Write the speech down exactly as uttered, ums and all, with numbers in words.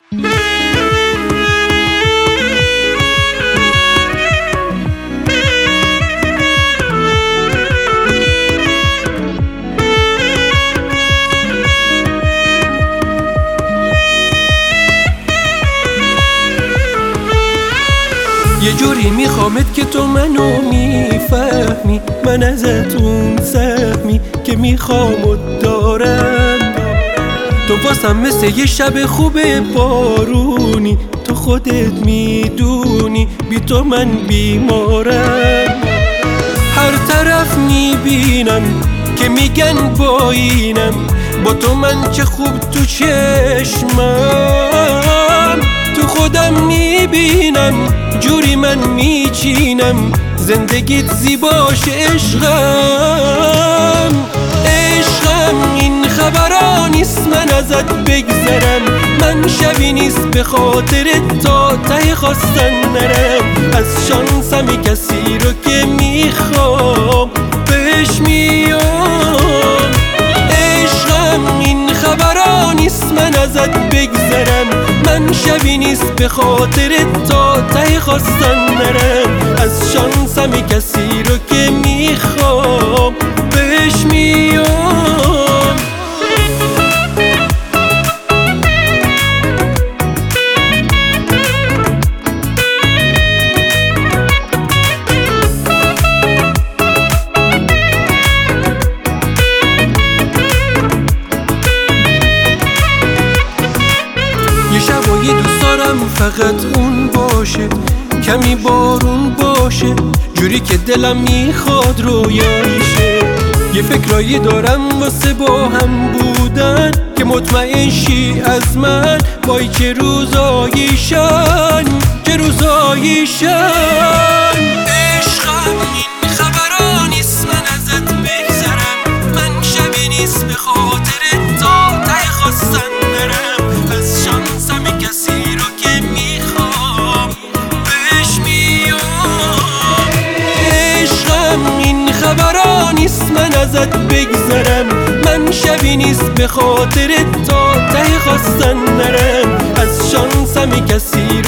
یه جوری میخوامت که تو منو میفهمی، من ازت اون سهمی که میخوامت دارم. تو واسم مثل یه شب خوب بارونی، تو خودت میدونی بی تو من بیمارم. هر طرف میبینم که میگن با اینم، با تو من چه خوب تو چشمم. تو خودم میبینم جوری من میچینم، زندگیت زیباش عشقم. عشقم این خبرا نیست من ازت بگذرم، من شبی نیست به خاطر تا ته خواستن نرم. از شانسمی کسی رو که میخوام بهش میام. عشقم این خبرا نیست من ازت بگذرم، من شبی نیست به خاطر تا ته خواستن نرم. از شانسمی کسی رو که میخوام بهش میام. یه شبایی دوست دارم فقط اون باشه، کمی بارون باشه، جوری که دلم میخواد رویاییشه. یه فکرایی دارم واسه با هم بودن، که مطمئن شی از من وای چه روزاییشن، چه روزاییشن. عشقم این خبرا نیست من ازت بگذرم، من شبی نیست به خاطر تا ته خواستن نرم. از شانسمی کسی رو که میخوام بهش میام. عشقم این خبرا نیست من ازت بگذرم، من شبی نیست به خاطر تا ته خواستن نرم. از شانسمی کسی